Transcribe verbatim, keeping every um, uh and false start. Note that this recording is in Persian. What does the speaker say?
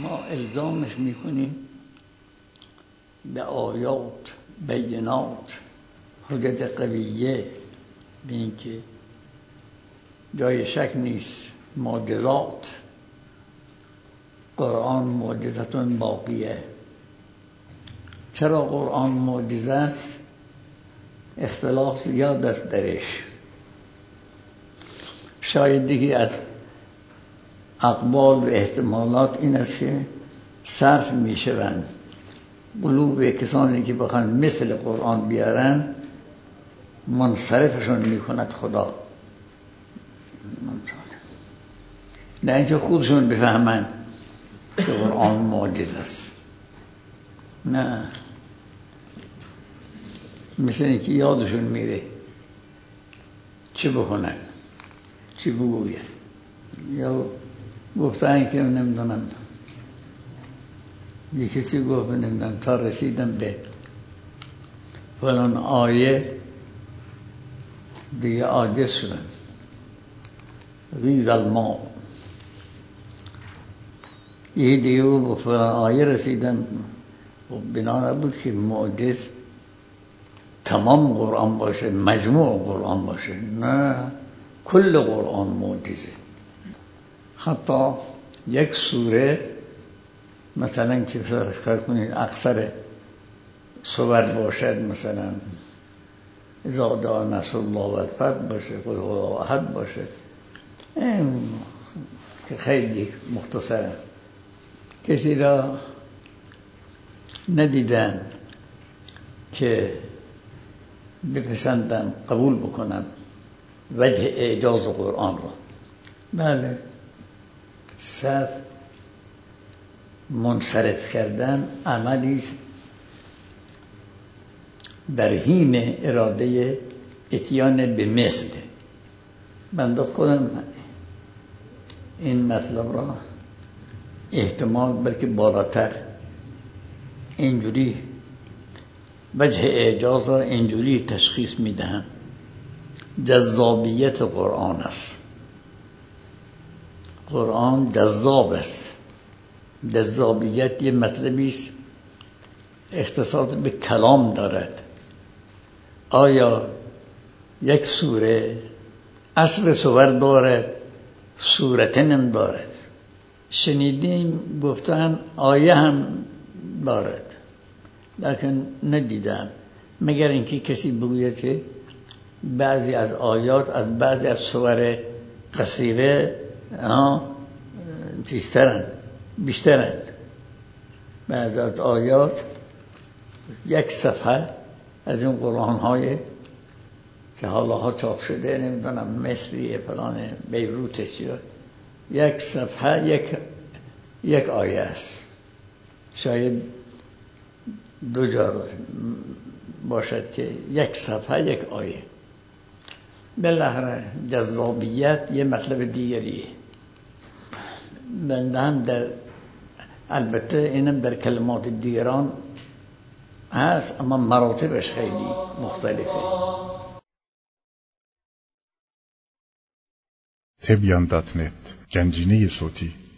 ما الزامش میکنیم به آیات، بینات، حجت قویه، به این که جای شک نیست معجزات، قرآن معجزتون باقیه. چرا قرآن معجزه است؟ اختلاف زیاد است درش. شاید دیگه از اقوال و احتمالات این است که صرف می شوند قلوب کسانی که بخوان مثل قرآن بیارن، منصرفشون می کند خدا، نه اینکه خودشون بفهمن که قرآن معجزه است. نه، مثل اینکه یادشون میره چه بکنن، چه بگوین. یا گفتن که نمیدونم، یه کسی گفت نمیدونم تا رسیدم به فلان آیه دیگه عاجز شدم، غیض الماء. یه دیگه به فلان آیه رسیدم، بنا نبود که معجز تمام قرآن باشه، مجموع قرآن باشه، نه، کل قرآن معجزه. حتی یک سوره مثلا که فرض کنید اکثر سور باشد، مثلا اذا جاء نصر الله والفتح باشه، قل هو احد باشه، این که خیلی مختصره، کسی را ندیدن که بپسندن قبول بکنن وجه اعجاز قرآن را. بله، صرف منصرف کردن عملی در حین اراده اتیان به مثل. بنده خودم این مطلب را احتمال بلکه بالاتر اینجوری وجه اعجاز را اینجوری تشخیص میدهم: جذابیت قرآن است. قرآن جذاب است. جذابیت یه مطلبی است اختصاص به کلام دارد. آیا یک سوره اصل سور دارد، سورتن هم دارد؟ شنیدیم گفتن آیه هم دارد، لیکن ندیدم، مگر اینکه کسی بگوید که بعضی از آیات از بعضی از سور قصیره چیزترن، بیشترن. بعضی از آیات یک صفحه از این قرآن های که حالا ها چاپ شده، نمیدونم مصری فلان بیروتش، یک صفحه یک یک آیه است، شاید دو جا باشد که یک صفحه یک آیه. بالاخره جذابیت یه مطلب دیگریه. بنده هم در البته اینم در کلمات دیگران هست، اما مراتبش خیلی مختلفه. تبیان دات نت، گنجینه صوتی.